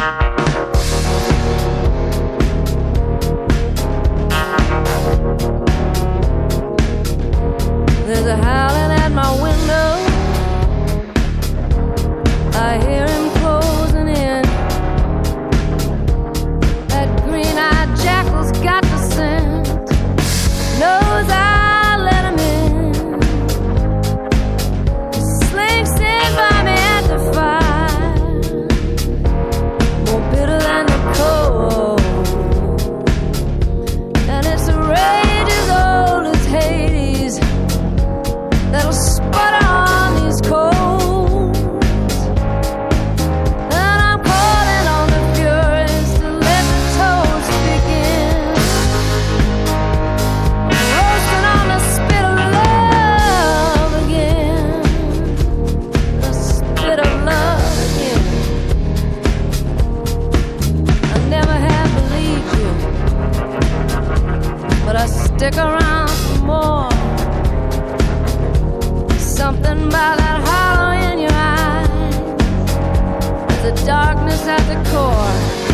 There's a howling at my window. I hear him closing in. That green-eyed jackal's got the scent. Knows I let him in. Slinks in by me at the fire. More bitter than the cold. And it's a rage as old as Hades that'll sputter on these coals. And I'm calling on the furies to let the toads begin. Roasting on the spit of love again. The spit of love again. I never have believed you, but I stick around for more. Something by that hollow in your eyes, the darkness at the core.